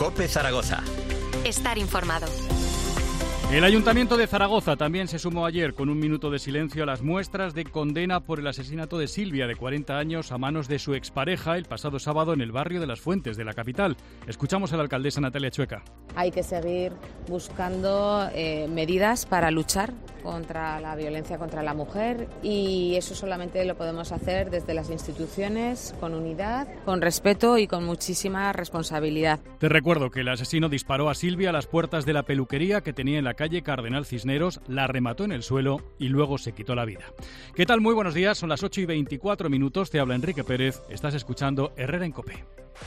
COPE Zaragoza. Estar informado. El Ayuntamiento de Zaragoza también se sumó ayer con un minuto de silencio a las muestras de condena por el asesinato de Silvia, de 40 años, a manos de su expareja el pasado sábado en el barrio de Las Fuentes de la capital. Escuchamos a la alcaldesa Natalia Chueca. Hay que seguir buscando medidas para luchar contra la violencia contra la mujer, y eso solamente lo podemos hacer desde las instituciones, con unidad, con respeto y con muchísima responsabilidad. Te recuerdo que el asesino disparó a Silvia a las puertas de la peluquería que tenía en la calle Cardenal Cisneros, la remató en el suelo y luego se quitó la vida. ¿Qué tal? Muy buenos días, son las 8:24, te habla Enrique Pérez, estás escuchando Herrera en COPE.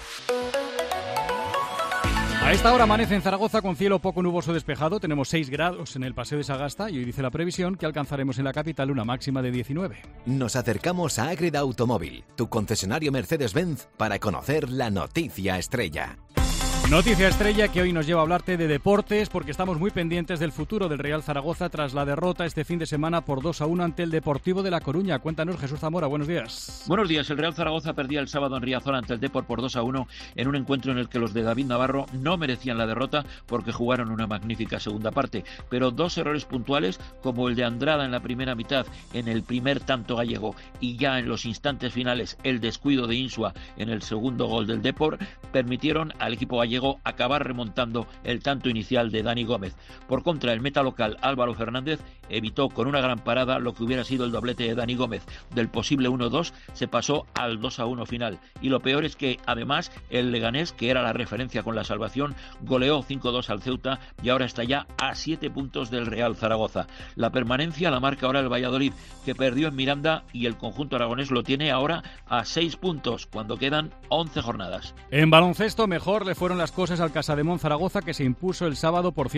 A esta hora amanece en Zaragoza con cielo poco nuboso despejado, tenemos 6 grados en el Paseo de Sagasta y hoy dice la previsión que alcanzaremos en la capital una máxima de 19. Nos acercamos a Ágreda Automóvil, tu concesionario Mercedes-Benz, para conocer la noticia estrella. Noticia estrella que hoy nos lleva a hablarte de deportes, porque estamos muy pendientes del futuro del Real Zaragoza tras la derrota este fin de semana por 2-1 ante el Deportivo de La Coruña. Cuéntanos, Jesús Zamora, buenos días. Buenos días. El Real Zaragoza perdía el sábado en Riazor ante el Depor por 2-1 en un encuentro en el que los de David Navarro no merecían la derrota porque jugaron una magnífica segunda parte, pero dos errores puntuales, como el de Andrada en la primera mitad, en el primer tanto gallego, y ya en los instantes finales el descuido de Insua en el segundo gol del Depor, permitieron al equipo gallego acabar remontando el tanto inicial de Dani Gómez. Por contra, el meta local Álvaro Fernández evitó con una gran parada lo que hubiera sido el doblete de Dani Gómez. Del posible 1-2 se pasó al 2-1 final. Y lo peor es que, además, el Leganés, que era la referencia con la salvación, goleó 5-2 al Ceuta y ahora está ya a 7 puntos del Real Zaragoza. La permanencia la marca ahora el Valladolid, que perdió en Miranda, y el conjunto aragonés lo tiene ahora a 6 puntos, cuando quedan 11 jornadas. En baloncesto, mejor le fueron las cosas al Casademont Zaragoza, que se impuso el sábado por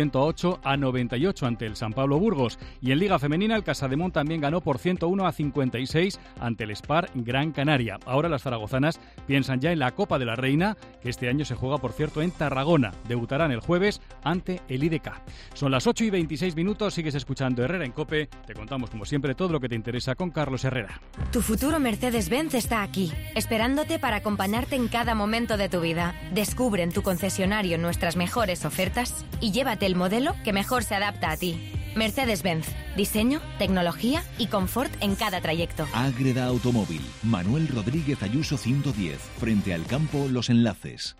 108-98 ante el San Pablo Burgos. Y en Liga Femenina, el Casademont también ganó por 101-56 ante el Spar Gran Canaria. Ahora las zaragozanas piensan ya en la Copa de la Reina, que este año se juega, por cierto, en Tarragona. Debutarán el jueves ante el IDK. Son las 8:26, sigues escuchando Herrera en COPE. Te contamos, como siempre, todo lo que te interesa con Carlos Herrera. Tu futuro Mercedes-Benz está aquí, esperándote para acompañarte en cada momento de tu vida. Descubre en tu concesionario nuestras mejores ofertas y llévate el modelo que mejor se adapta a ti. Mercedes-Benz. Diseño, tecnología y confort en cada trayecto. Ágreda Automóvil. Manuel Rodríguez Ayuso 110. Frente al campo Los Enlaces.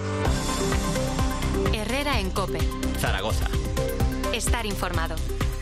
Herrera en COPE. Zaragoza. Estar informado.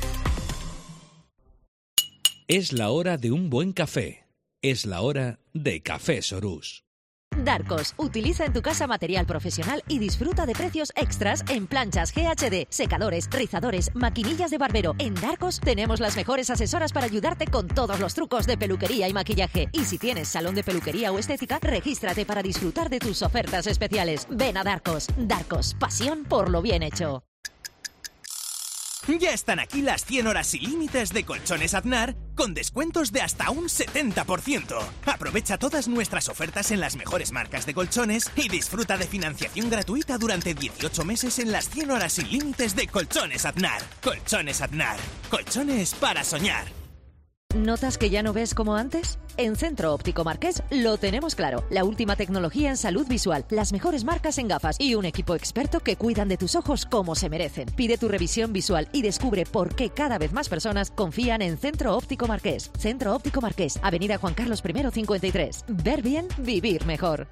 Es la hora de un buen café. Es la hora de Café Sorús. Darcos, utiliza en tu casa material profesional y disfruta de precios extras en planchas GHD, secadores, rizadores, maquinillas de barbero. En Darcos tenemos las mejores asesoras para ayudarte con todos los trucos de peluquería y maquillaje. Y si tienes salón de peluquería o estética, regístrate para disfrutar de tus ofertas especiales. Ven a Darcos. Darcos, pasión por lo bien hecho. Ya están aquí las 100 horas sin límites de Colchones Aznar con descuentos de hasta un 70%. Aprovecha todas nuestras ofertas en las mejores marcas de colchones y disfruta de financiación gratuita durante 18 meses en las 100 horas sin límites de Colchones Aznar. Colchones Aznar. Colchones para soñar. ¿Notas que ya no ves como antes? En Centro Óptico Marqués lo tenemos claro. La última tecnología en salud visual, las mejores marcas en gafas y un equipo experto que cuidan de tus ojos como se merecen. Pide tu revisión visual y descubre por qué cada vez más personas confían en Centro Óptico Marqués. Centro Óptico Marqués, Avenida Juan Carlos I 53. Ver bien, vivir mejor.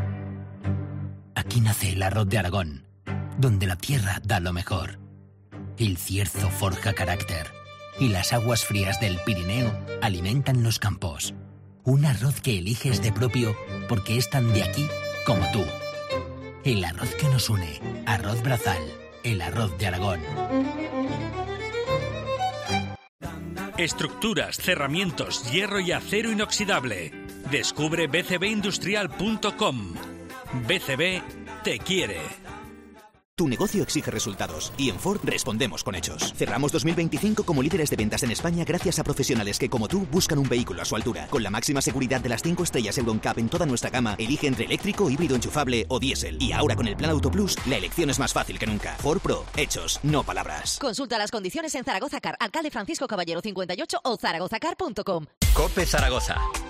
Aquí nace el arroz de Aragón, donde la tierra da lo mejor. El cierzo forja carácter. Y las aguas frías del Pirineo alimentan los campos. Un arroz que eliges de propio porque es tan de aquí como tú. El arroz que nos une. Arroz Brazal. El arroz de Aragón. Estructuras, cerramientos, hierro y acero inoxidable. Descubre bcbindustrial.com. BCB te quiere. Tu negocio exige resultados y en Ford respondemos con hechos. Cerramos 2025 como líderes de ventas en España gracias a profesionales que, como tú, buscan un vehículo a su altura. Con la máxima seguridad de las 5 estrellas EuronCap en toda nuestra gama, elige entre eléctrico, híbrido enchufable o diésel. Y ahora con el plan Auto Plus, la elección es más fácil que nunca. Ford Pro, hechos, no palabras. Consulta las condiciones en Zaragoza Car, Alcalde Francisco Caballero 58 o zaragozacar.com. COPE Zaragoza.